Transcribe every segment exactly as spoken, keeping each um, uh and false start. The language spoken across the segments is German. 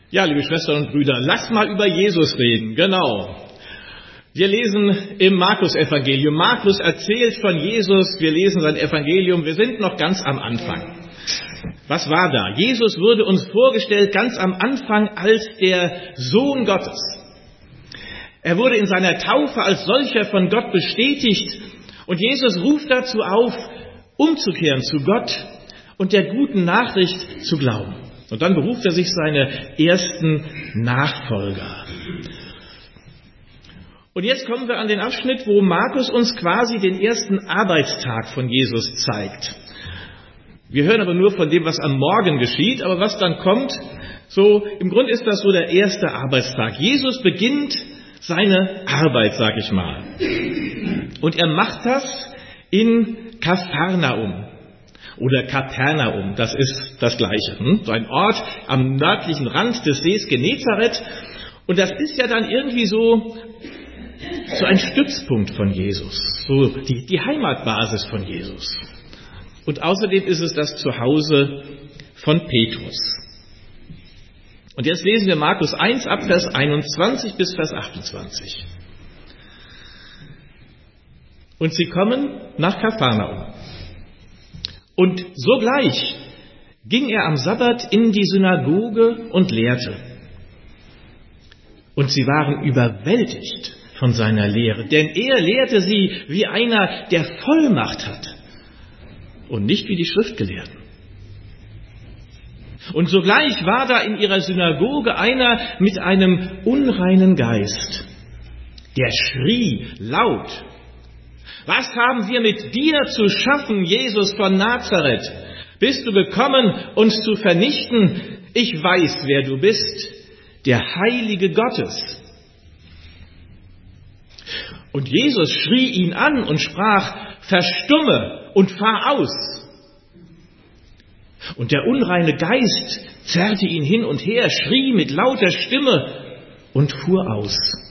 Ja, liebe Schwestern und Brüder, lasst mal über Jesus reden, genau. Wir lesen im Markus-Evangelium. Markus erzählt von Jesus, wir lesen sein Evangelium, wir sind noch ganz am Anfang. Was war da? Jesus wurde uns vorgestellt ganz am Anfang als der Sohn Gottes. Er wurde in seiner Taufe als solcher von Gott bestätigt und Jesus ruft dazu auf, umzukehren zu Gott und der guten Nachricht zu glauben. Und dann beruft er sich seine ersten Nachfolger. Und jetzt kommen wir an den Abschnitt, wo Markus uns quasi den ersten Arbeitstag von Jesus zeigt. Wir hören aber nur von dem, was am Morgen geschieht, aber was dann kommt, so im Grunde ist das so der erste Arbeitstag. Jesus beginnt seine Arbeit, sag ich mal. Und er macht das in Kapharnaum. Oder Kapernaum, das ist das Gleiche. Hm? So ein Ort am nördlichen Rand des Sees Genezareth. Und das ist ja dann irgendwie so, so ein Stützpunkt von Jesus, so die, die Heimatbasis von Jesus. Und außerdem ist es das Zuhause von Petrus. Und jetzt lesen wir Markus eins ab Vers einundzwanzig bis Vers achtundzwanzig. Und sie kommen nach Kapharnaum. Und sogleich ging er am Sabbat in die Synagoge und lehrte. Und sie waren überwältigt von seiner Lehre, denn er lehrte sie wie einer, der Vollmacht hat und nicht wie die Schriftgelehrten. Und sogleich war da in ihrer Synagoge einer mit einem unreinen Geist, der schrie laut: Was haben wir mit dir zu schaffen, Jesus von Nazareth? Bist du gekommen, uns zu vernichten? Ich weiß, wer du bist, der Heilige Gottes. Und Jesus schrie ihn an und sprach: Verstumme und fahr aus. Und der unreine Geist zerrte ihn hin und her, schrie mit lauter Stimme und fuhr aus.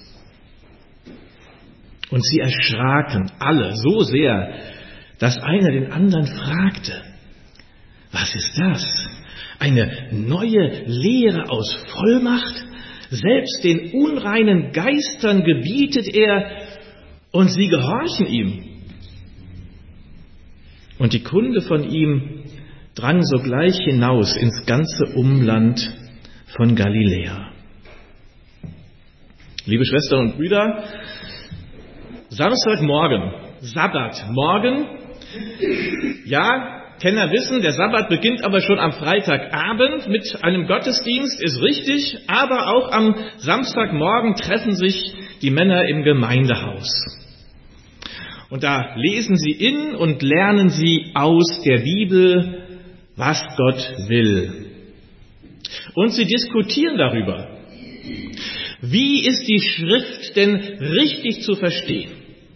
Und sie erschraken alle so sehr, dass einer den anderen fragte: Was ist das? Eine neue Lehre aus Vollmacht? Selbst den unreinen Geistern gebietet er und sie gehorchen ihm. Und die Kunde von ihm drang sogleich hinaus ins ganze Umland von Galiläa. Liebe Schwestern und Brüder, Samstagmorgen, Sabbatmorgen, ja, Kenner wissen, der Sabbat beginnt aber schon am Freitagabend mit einem Gottesdienst, ist richtig, aber auch am Samstagmorgen treffen sich die Männer im Gemeindehaus. Und da lesen sie in und lernen sie aus der Bibel, was Gott will. Und sie diskutieren darüber. Wie ist die Schrift denn richtig zu verstehen?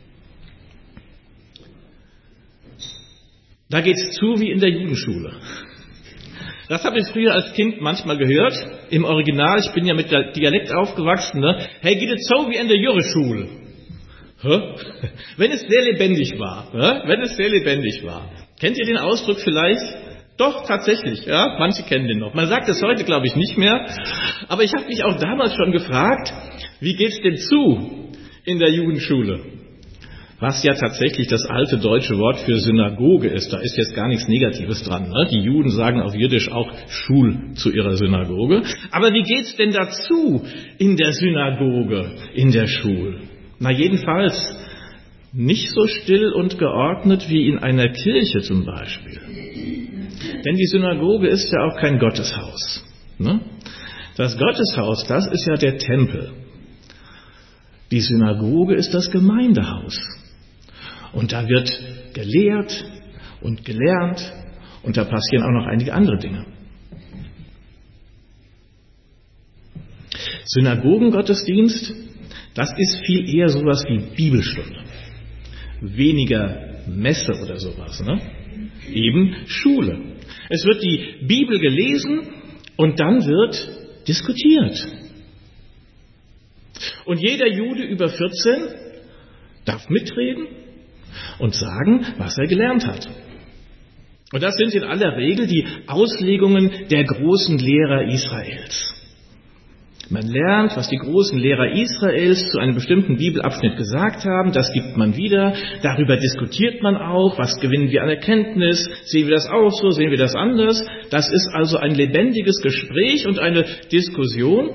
Da geht's zu wie in der Judenschule. Das habe ich früher als Kind manchmal gehört. Im Original, ich bin ja mit der Dialekt aufgewachsen, ne? Hey, geht es so wie in der Jureschule? Hä? Wenn es sehr lebendig war, ne? Wenn es sehr lebendig war. Kennt ihr den Ausdruck vielleicht? Doch, tatsächlich, ja, manche kennen den noch. Man sagt es heute, glaube ich, nicht mehr. Aber ich habe mich auch damals schon gefragt, wie geht's denn zu in der Judenschule? Was ja tatsächlich das alte deutsche Wort für Synagoge ist. Da ist jetzt gar nichts Negatives dran. Ne? Die Juden sagen auf Jiddisch auch Schul zu ihrer Synagoge. Aber wie geht's denn dazu in der Synagoge, in der Schule? Na jedenfalls nicht so still und geordnet wie in einer Kirche zum Beispiel. Denn die Synagoge ist ja auch kein Gotteshaus. Ne? Das Gotteshaus, das ist ja der Tempel. Die Synagoge ist das Gemeindehaus. Und da wird gelehrt und gelernt und da passieren auch noch einige andere Dinge. Synagogengottesdienst, das ist viel eher sowas wie Bibelstunde. Weniger Messe oder sowas, ne? Eben Schule. Es wird die Bibel gelesen und dann wird diskutiert. Und jeder Jude über vierzehn darf mitreden und sagen, was er gelernt hat. Und das sind in aller Regel die Auslegungen der großen Lehrer Israels. Man lernt, was die großen Lehrer Israels zu einem bestimmten Bibelabschnitt gesagt haben. Das gibt man wieder. Darüber diskutiert man auch. Was gewinnen wir an Erkenntnis? Sehen wir das auch so? Sehen wir das anders? Das ist also ein lebendiges Gespräch und eine Diskussion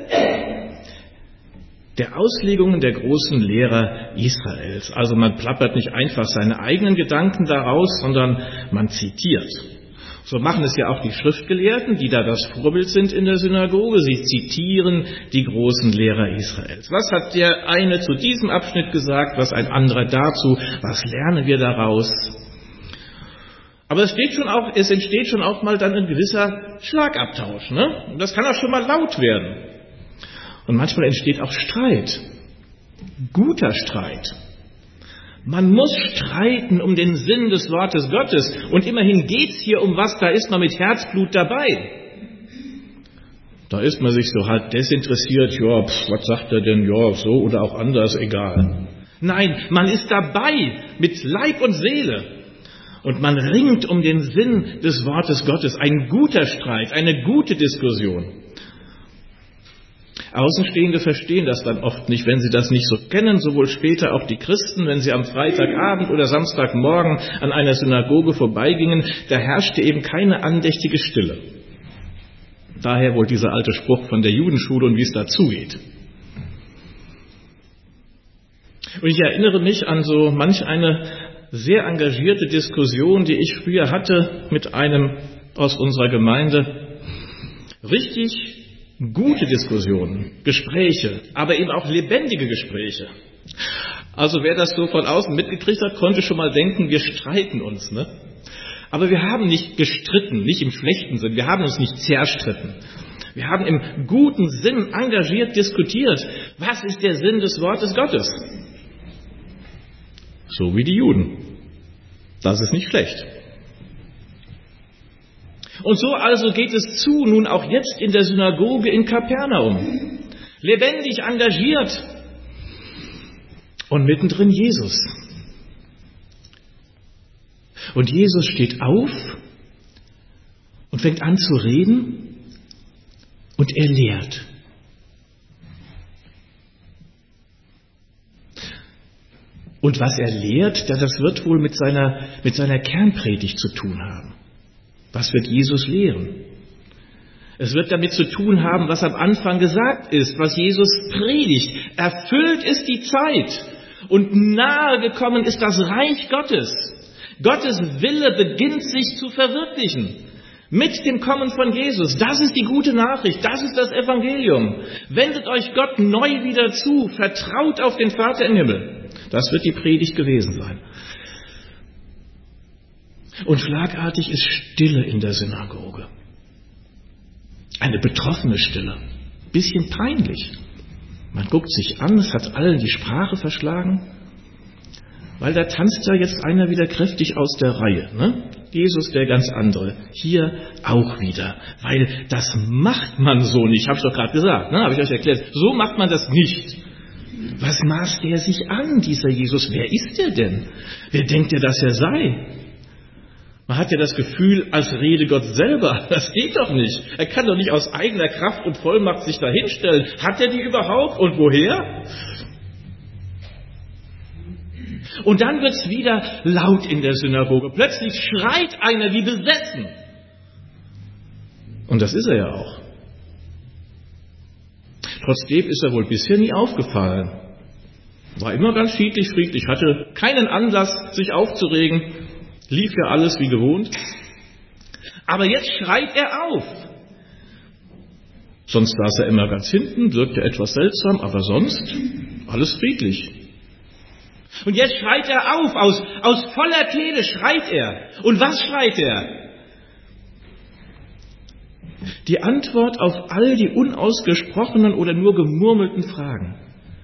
der Auslegungen der großen Lehrer Israels. Also man plappert nicht einfach seine eigenen Gedanken daraus, sondern man zitiert. So machen es ja auch die Schriftgelehrten, die da das Vorbild sind in der Synagoge. Sie zitieren die großen Lehrer Israels. Was hat der eine zu diesem Abschnitt gesagt, was ein anderer dazu? Was lernen wir daraus? Aber es, steht schon auch, es entsteht schon auch mal dann ein gewisser Schlagabtausch. Ne? Das kann auch schon mal laut werden. Und manchmal entsteht auch Streit. Guter Streit. Man muss streiten um den Sinn des Wortes Gottes. Und immerhin geht's hier um was, da ist man mit Herzblut dabei. Da ist man sich so halt desinteressiert, ja, pf, was sagt er denn, ja, so oder auch anders, egal. Nein, man ist dabei mit Leib und Seele. Und man ringt um den Sinn des Wortes Gottes. Ein guter Streit, eine gute Diskussion. Außenstehende verstehen das dann oft nicht, wenn sie das nicht so kennen, sowohl später auch die Christen, wenn sie am Freitagabend oder Samstagmorgen an einer Synagoge vorbeigingen, da herrschte eben keine andächtige Stille. Daher wohl dieser alte Spruch von der Judenschule und wie es dazugeht. Und ich erinnere mich an so manch eine sehr engagierte Diskussion, die ich früher hatte mit einem aus unserer Gemeinde. Richtig gute Diskussionen, Gespräche, aber eben auch lebendige Gespräche. Also wer das so von außen mitgekriegt hat, konnte schon mal denken, wir streiten uns. Ne? Aber wir haben nicht gestritten, nicht im schlechten Sinn, wir haben uns nicht zerstritten. Wir haben im guten Sinn engagiert diskutiert, was ist der Sinn des Wortes Gottes? So wie die Juden. Das ist nicht schlecht. Und so also geht es zu, nun auch jetzt in der Synagoge in Kapernaum. Lebendig engagiert. Und mittendrin Jesus. Und Jesus steht auf und fängt an zu reden und er lehrt. Und was er lehrt, das wird wohl mit seiner, mit seiner Kernpredigt zu tun haben. Was wird Jesus lehren? Es wird damit zu tun haben, was am Anfang gesagt ist, was Jesus predigt. Erfüllt ist die Zeit und nahe gekommen ist das Reich Gottes. Gottes Wille beginnt sich zu verwirklichen. Mit dem Kommen von Jesus. Das ist die gute Nachricht. Das ist das Evangelium. Wendet euch Gott neu wieder zu. Vertraut auf den Vater im Himmel. Das wird die Predigt gewesen sein. Und schlagartig ist Stille in der Synagoge. Eine betroffene Stille. Bisschen peinlich. Man guckt sich an, es hat allen die Sprache verschlagen. Weil da tanzt ja jetzt einer wieder kräftig aus der Reihe. Ne? Jesus, der ganz andere. Hier auch wieder. Weil das macht man so nicht. Habe ich doch gerade gesagt. Ne? Habe ich euch erklärt. So macht man das nicht. Was maßt er sich an, dieser Jesus? Wer ist er denn? Wer denkt er, dass er sei? Man hat ja das Gefühl, als rede Gott selber. Das geht doch nicht. Er kann doch nicht aus eigener Kraft und Vollmacht sich da hinstellen. Hat er die überhaupt? Und woher? Und dann wird's wieder laut in der Synagoge. Plötzlich schreit einer wie besessen. Und das ist er ja auch. Trotzdem ist er wohl bisher nie aufgefallen. War immer ganz friedlich, friedlich, hatte keinen Anlass, sich aufzuregen. Lief ja alles wie gewohnt. Aber jetzt schreit er auf. Sonst saß er immer ganz hinten, wirkte etwas seltsam, aber sonst alles friedlich. Und jetzt schreit er auf, aus, aus voller Kehle schreit er. Und was schreit er? Die Antwort auf all die unausgesprochenen oder nur gemurmelten Fragen.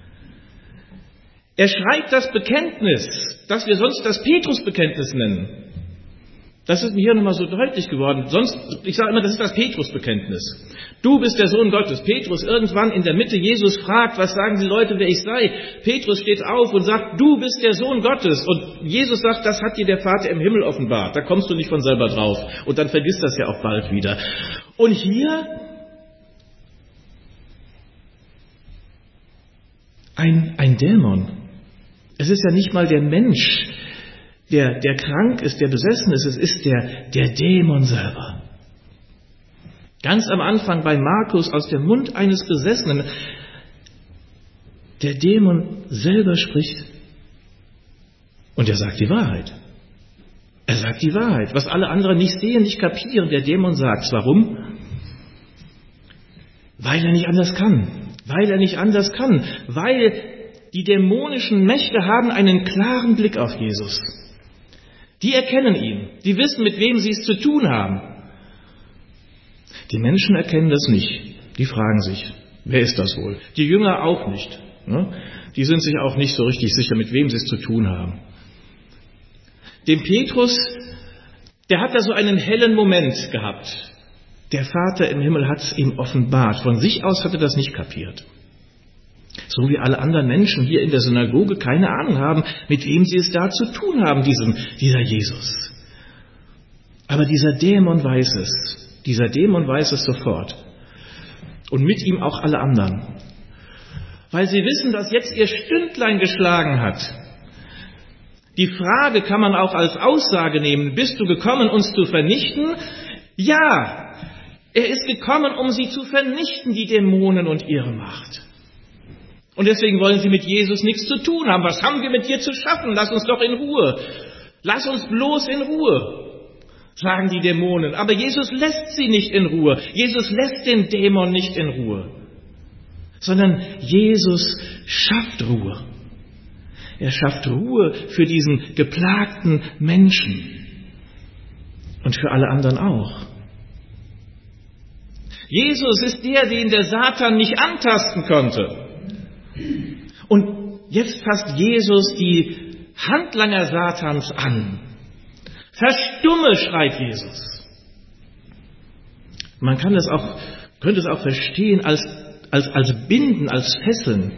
Er schreit das Bekenntnis, das wir sonst das Petrusbekenntnis nennen. Das ist mir hier nochmal so deutlich geworden. Sonst, ich sage immer, das ist das Petrusbekenntnis. Du bist der Sohn Gottes. Petrus irgendwann in der Mitte, Jesus fragt, was sagen die Leute, wer ich sei? Petrus steht auf und sagt, du bist der Sohn Gottes. Und Jesus sagt, das hat dir der Vater im Himmel offenbart. Da kommst du nicht von selber drauf. Und dann vergisst das ja auch bald wieder. Und hier ein, ein Dämon. Es ist ja nicht mal der Mensch, der, der krank ist, der besessen ist, es ist der, der Dämon selber. Ganz am Anfang bei Markus aus dem Mund eines Besessenen, der Dämon selber spricht und er sagt die Wahrheit. Er sagt die Wahrheit, was alle anderen nicht sehen, nicht kapieren. Der Dämon sagt, warum? Weil er nicht anders kann. Weil er nicht anders kann. Weil die dämonischen Mächte haben einen klaren Blick auf Jesus. Die erkennen ihn. Die wissen, mit wem sie es zu tun haben. Die Menschen erkennen das nicht. Die fragen sich, wer ist das wohl? Die Jünger auch nicht. Die sind sich auch nicht so richtig sicher, mit wem sie es zu tun haben. Dem Petrus, der hat da so einen hellen Moment gehabt. Der Vater im Himmel hat es ihm offenbart. Von sich aus hat er das nicht kapiert. So wie alle anderen Menschen hier in der Synagoge keine Ahnung haben, mit wem sie es da zu tun haben, diesem, dieser Jesus. Aber dieser Dämon weiß es. Dieser Dämon weiß es sofort. Und mit ihm auch alle anderen. Weil sie wissen, dass jetzt ihr Stündlein geschlagen hat. Die Frage kann man auch als Aussage nehmen, bist du gekommen, uns zu vernichten? Ja, er ist gekommen, um sie zu vernichten, die Dämonen und ihre Macht. Und deswegen wollen sie mit Jesus nichts zu tun haben. Was haben wir mit dir zu schaffen? Lass uns doch in Ruhe. Lass uns bloß in Ruhe, sagen die Dämonen. Aber Jesus lässt sie nicht in Ruhe. Jesus lässt den Dämon nicht in Ruhe. Sondern Jesus schafft Ruhe. Er schafft Ruhe für diesen geplagten Menschen und für alle anderen auch. Jesus ist der, den der Satan nicht antasten konnte. Und jetzt fasst Jesus die Handlanger Satans an. Verstumme, schreit Jesus. Man kann das auch, könnte es auch verstehen als, als, als Binden, als Fesseln.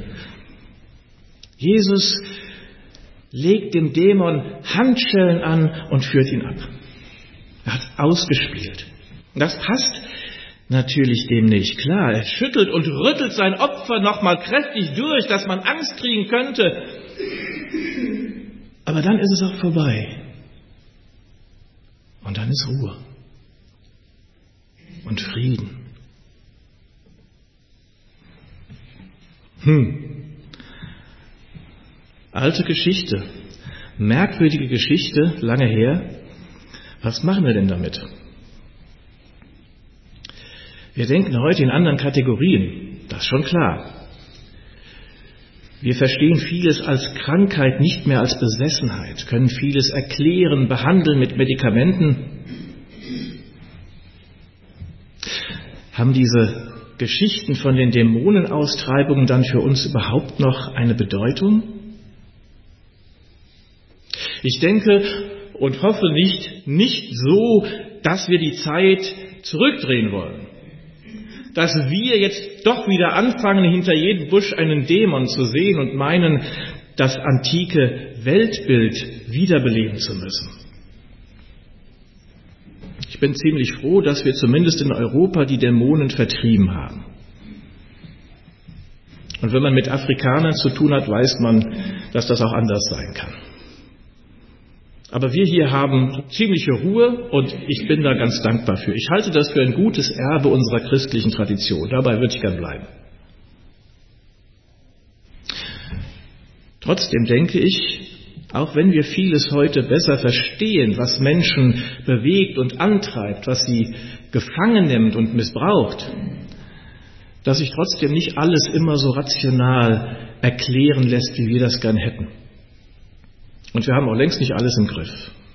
Jesus legt dem Dämon Handschellen an und führt ihn ab. Er hat ausgespielt. Das passt natürlich dem nicht. Klar, er schüttelt und rüttelt sein Opfer nochmal kräftig durch, dass man Angst kriegen könnte. Aber dann ist es auch vorbei. Und dann ist Ruhe. Und Frieden. Hm. Alte Geschichte, merkwürdige Geschichte, lange her. Was machen wir denn damit? Wir denken heute in anderen Kategorien, das ist schon klar. Wir verstehen vieles als Krankheit, nicht mehr als Besessenheit, können vieles erklären, behandeln mit Medikamenten. Haben diese Geschichten von den Dämonenaustreibungen dann für uns überhaupt noch eine Bedeutung? Ich denke und hoffe nicht, nicht so, dass wir die Zeit zurückdrehen wollen. Dass wir jetzt doch wieder anfangen, hinter jedem Busch einen Dämon zu sehen und meinen, das antike Weltbild wiederbeleben zu müssen. Ich bin ziemlich froh, dass wir zumindest in Europa die Dämonen vertrieben haben. Und wenn man mit Afrikanern zu tun hat, weiß man, dass das auch anders sein kann. Aber wir hier haben ziemliche Ruhe und ich bin da ganz dankbar für. Ich halte das für ein gutes Erbe unserer christlichen Tradition. Dabei würde ich gern bleiben. Trotzdem denke ich, auch wenn wir vieles heute besser verstehen, was Menschen bewegt und antreibt, was sie gefangen nimmt und missbraucht, dass sich trotzdem nicht alles immer so rational erklären lässt, wie wir das gern hätten. Und wir haben auch längst nicht alles im Griff.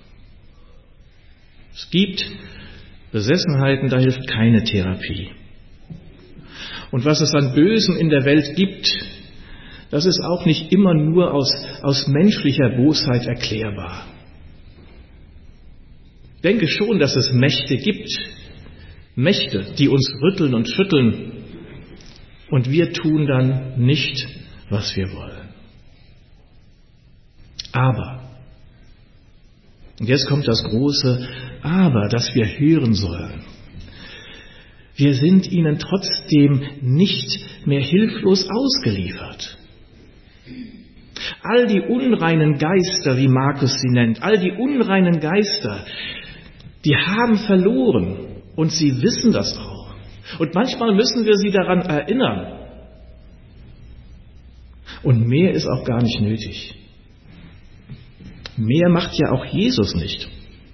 Es gibt Besessenheiten, da hilft keine Therapie. Und was es an Bösen in der Welt gibt, das ist auch nicht immer nur aus, aus menschlicher Bosheit erklärbar. Ich denke schon, dass es Mächte gibt. Mächte, die uns rütteln und schütteln. Und wir tun dann nicht, was wir wollen. Aber, und jetzt kommt das große Aber, das wir hören sollen. Wir sind ihnen trotzdem nicht mehr hilflos ausgeliefert. All die unreinen Geister, wie Markus sie nennt, all die unreinen Geister, die haben verloren und sie wissen das auch. Und manchmal müssen wir sie daran erinnern. Und mehr ist auch gar nicht nötig. Mehr macht ja auch Jesus nicht.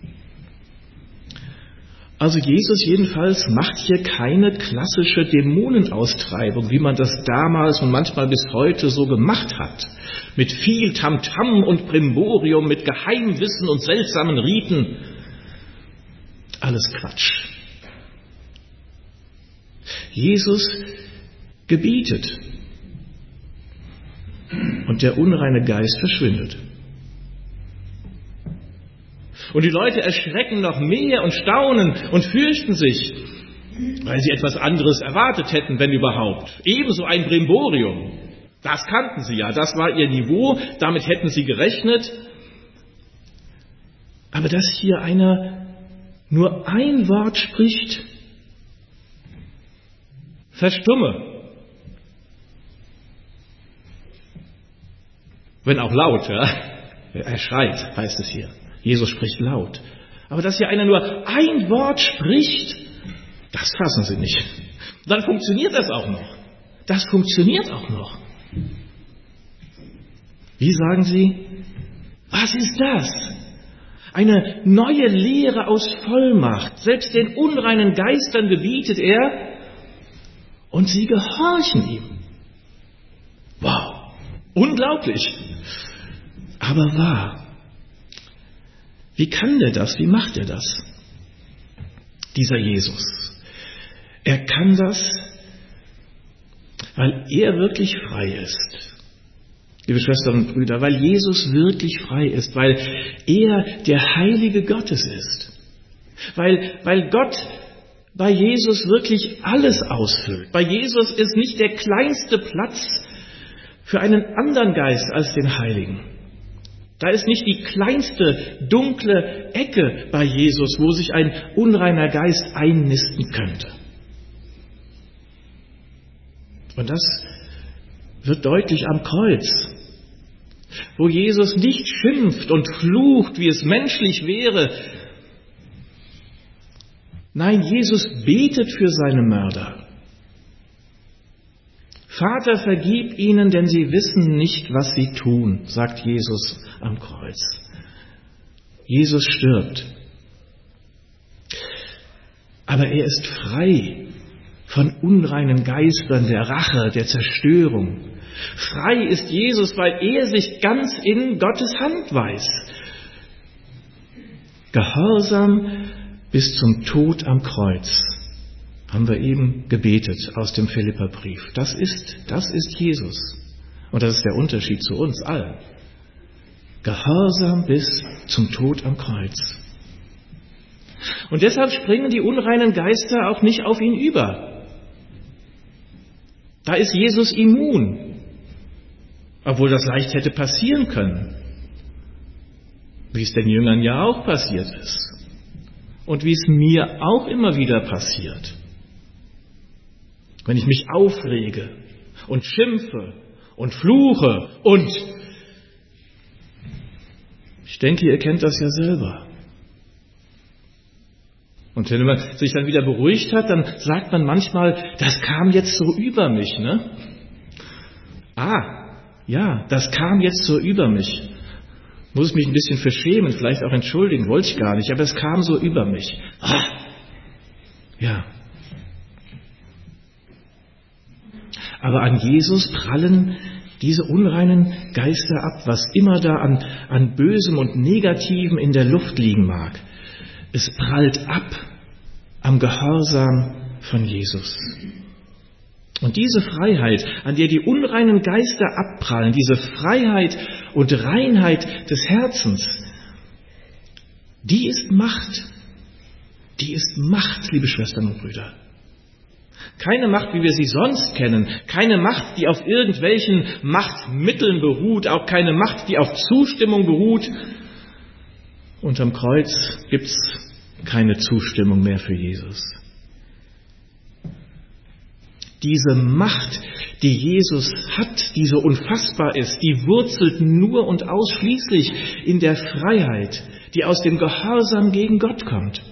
Also Jesus jedenfalls macht hier keine klassische Dämonenaustreibung, wie man das damals und manchmal bis heute so gemacht hat. Mit viel Tamtam und Brimborium, mit Geheimwissen und seltsamen Riten. Alles Quatsch. Jesus gebietet. Und der unreine Geist verschwindet. Und die Leute erschrecken noch mehr und staunen und fürchten sich, weil sie etwas anderes erwartet hätten, wenn überhaupt. Ebenso ein Brimborium. Das kannten sie ja, das war ihr Niveau, damit hätten sie gerechnet. Aber dass hier einer nur ein Wort spricht, verstumme. Wenn auch laut, ja. Er schreit, heißt es hier. Jesus spricht laut. Aber dass hier einer nur ein Wort spricht, das fassen sie nicht. Dann funktioniert das auch noch. Das funktioniert auch noch. Wie sagen sie? Was ist das? Eine neue Lehre aus Vollmacht. Selbst den unreinen Geistern gebietet er und sie gehorchen ihm. Wow, unglaublich, aber wahr. Wie kann der das? Wie macht er das? Dieser Jesus. Er kann das, weil er wirklich frei ist. Liebe Schwestern und Brüder, weil Jesus wirklich frei ist, weil er der Heilige Gottes ist. Weil, weil Gott bei Jesus wirklich alles ausfüllt. Bei Jesus ist nicht der kleinste Platz für einen anderen Geist als den Heiligen. Da ist nicht die kleinste dunkle Ecke bei Jesus, wo sich ein unreiner Geist einnisten könnte. Und das wird deutlich am Kreuz, wo Jesus nicht schimpft und flucht, wie es menschlich wäre. Nein, Jesus betet für seine Mörder. Vater, vergib ihnen, denn sie wissen nicht, was sie tun, sagt Jesus am Kreuz. Jesus stirbt. Aber er ist frei von unreinen Geistern, der Rache, der Zerstörung. Frei ist Jesus, weil er sich ganz in Gottes Hand weiß. Gehorsam bis zum Tod am Kreuz. Haben wir eben gebetet aus dem Philipperbrief. Das ist, das ist Jesus. Und das ist der Unterschied zu uns allen. Gehorsam bis zum Tod am Kreuz. Und deshalb springen die unreinen Geister auch nicht auf ihn über. Da ist Jesus immun. Obwohl das leicht hätte passieren können. Wie es den Jüngern ja auch passiert ist. Und wie es mir auch immer wieder passiert. Wenn ich mich aufrege und schimpfe und fluche und ich denke, ihr kennt das ja selber. Und wenn man sich dann wieder beruhigt hat, dann sagt man manchmal, das kam jetzt so über mich, ne? Ah, ja, das kam jetzt so über mich. Muss mich ein bisschen verschämen, vielleicht auch entschuldigen, wollte ich gar nicht, aber es kam so über mich. Ah, ja. Aber an Jesus prallen diese unreinen Geister ab, was immer da an, an Bösem und Negativem in der Luft liegen mag. Es prallt ab am Gehorsam von Jesus. Und diese Freiheit, an der die unreinen Geister abprallen, diese Freiheit und Reinheit des Herzens, die ist Macht. Die ist Macht, liebe Schwestern und Brüder. Keine Macht, wie wir sie sonst kennen, keine Macht, die auf irgendwelchen Machtmitteln beruht, auch keine Macht, die auf Zustimmung beruht. Unterm Kreuz gibt's keine Zustimmung mehr für Jesus. Diese Macht, die Jesus hat, die so unfassbar ist, die wurzelt nur und ausschließlich in der Freiheit, die aus dem Gehorsam gegen Gott kommt.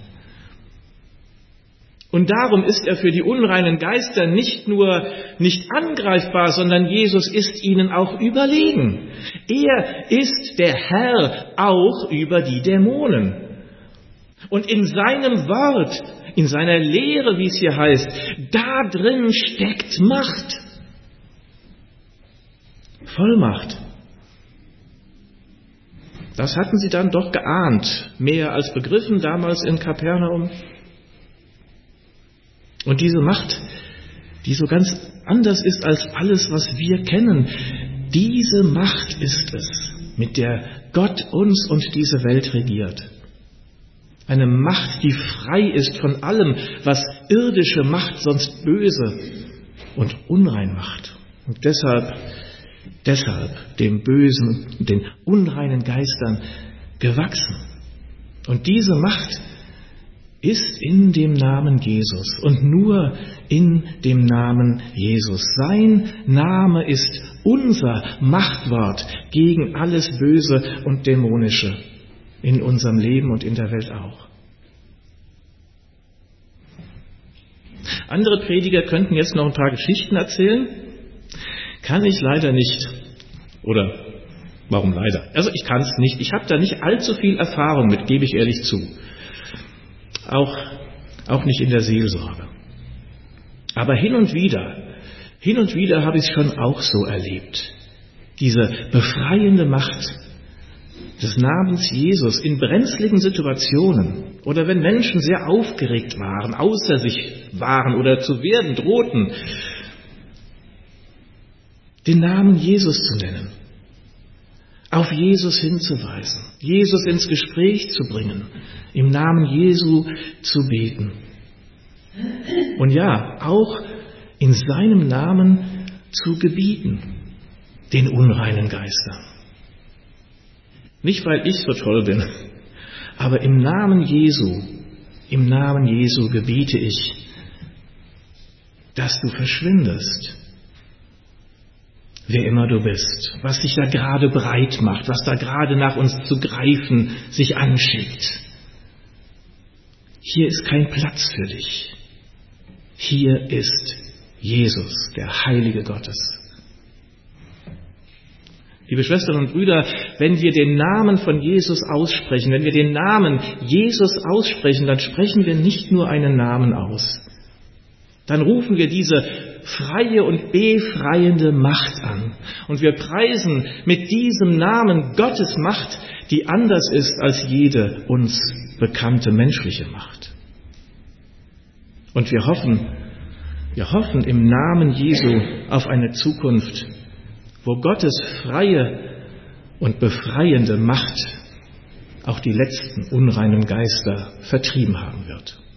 Und darum ist er für die unreinen Geister nicht nur nicht angreifbar, sondern Jesus ist ihnen auch überlegen. Er ist der Herr auch über die Dämonen. Und in seinem Wort, in seiner Lehre, wie es hier heißt, da drin steckt Macht. Vollmacht. Das hatten sie dann doch geahnt, mehr als begriffen damals in Kapernaum. Und diese Macht, die so ganz anders ist als alles, was wir kennen, diese Macht ist es, mit der Gott uns und diese Welt regiert. Eine Macht, die frei ist von allem, was irdische Macht sonst böse und unrein macht. Und deshalb, deshalb dem Bösen und den unreinen Geistern gewachsen. Und diese Macht ist in dem Namen Jesus und nur in dem Namen Jesus. Sein Name ist unser Machtwort gegen alles Böse und Dämonische in unserem Leben und in der Welt auch. Andere Prediger könnten jetzt noch ein paar Geschichten erzählen. Kann ich leider nicht. Oder warum leider? Also ich kann es nicht. Ich habe da nicht allzu viel Erfahrung mit, gebe ich ehrlich zu. Auch, auch nicht in der Seelsorge. Aber hin und wieder, hin und wieder habe ich es schon auch so erlebt. Diese befreiende Macht des Namens Jesus in brenzligen Situationen oder wenn Menschen sehr aufgeregt waren, außer sich waren oder zu werden drohten, den Namen Jesus zu nennen, auf Jesus hinzuweisen, Jesus ins Gespräch zu bringen, im Namen Jesu zu beten. Und ja, auch in seinem Namen zu gebieten, den unreinen Geistern. Nicht, weil ich so toll bin, aber im Namen Jesu, im Namen Jesu gebiete ich, dass du verschwindest. Wer immer du bist, was sich da gerade breit macht, was da gerade nach uns zu greifen sich anschickt. Hier ist kein Platz für dich. Hier ist Jesus, der Heilige Gottes. Liebe Schwestern und Brüder, wenn wir den Namen von Jesus aussprechen, wenn wir den Namen Jesus aussprechen, dann sprechen wir nicht nur einen Namen aus. Dann rufen wir diese freie und befreiende Macht an. Und wir preisen mit diesem Namen Gottes Macht, die anders ist als jede uns bekannte menschliche Macht. Und wir hoffen, wir hoffen im Namen Jesu auf eine Zukunft, wo Gottes freie und befreiende Macht auch die letzten unreinen Geister vertrieben haben wird.